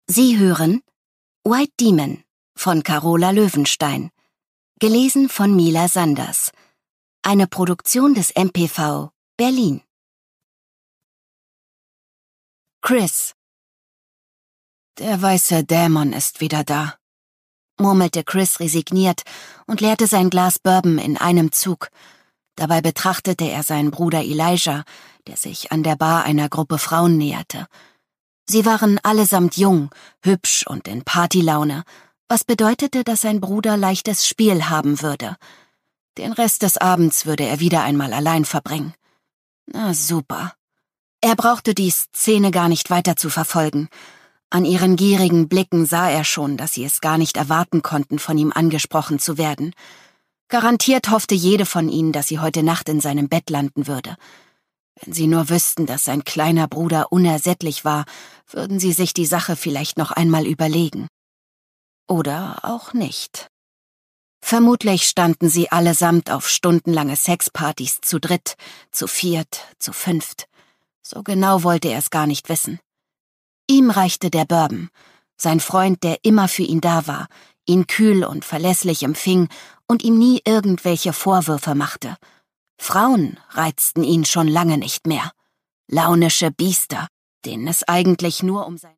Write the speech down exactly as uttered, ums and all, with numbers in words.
Sie hören White Demon von Carola Löwenstein, gelesen von Mila Sanders, eine Produktion des M P V Berlin. Chris. Der weiße Dämon ist wieder da, murmelte Chris resigniert und leerte sein Glas Bourbon in einem Zug. Dabei betrachtete er seinen Bruder Elijah, der sich an der Bar einer Gruppe Frauen näherte. Sie waren allesamt jung, hübsch und in Partylaune, was bedeutete, dass sein Bruder leichtes Spiel haben würde. Den Rest des Abends würde er wieder einmal allein verbringen. Na super. Er brauchte die Szene gar nicht weiter zu verfolgen. An ihren gierigen Blicken sah er schon, dass sie es gar nicht erwarten konnten, von ihm angesprochen zu werden. Garantiert hoffte jede von ihnen, dass sie heute Nacht in seinem Bett landen würde. Wenn sie nur wüssten, dass sein kleiner Bruder unersättlich war, würden sie sich die Sache vielleicht noch einmal überlegen. Oder auch nicht. Vermutlich standen sie allesamt auf stundenlange Sexpartys zu dritt, zu viert, zu fünft. So genau wollte er es gar nicht wissen. Ihm reichte der Bourbon, sein Freund, der immer für ihn da war, ihn kühl und verlässlich empfing und ihm nie irgendwelche Vorwürfe machte. Frauen reizten ihn schon lange nicht mehr. Launische Biester, denen es eigentlich nur um sein